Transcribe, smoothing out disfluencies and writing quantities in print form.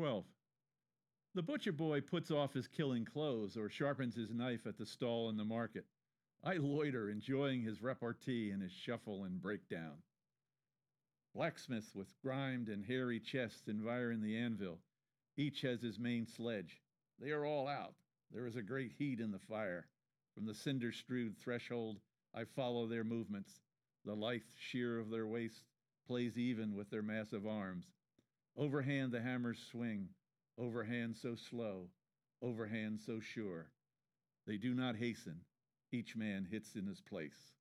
12. The butcher boy puts off his killing clothes or sharpens his knife at the stall in the market. I loiter, enjoying his repartee and his shuffle and breakdown. Blacksmiths with grimed and hairy chests environ the anvil. Each has his main sledge. They are all out. There is a great heat in the fire. From the cinder strewed threshold, I follow their movements. The lithe sheer of their waists plays even with their massive arms. Overhand the hammers swing, overhand so slow, overhand so sure. They do not hasten. Each man hits in his place.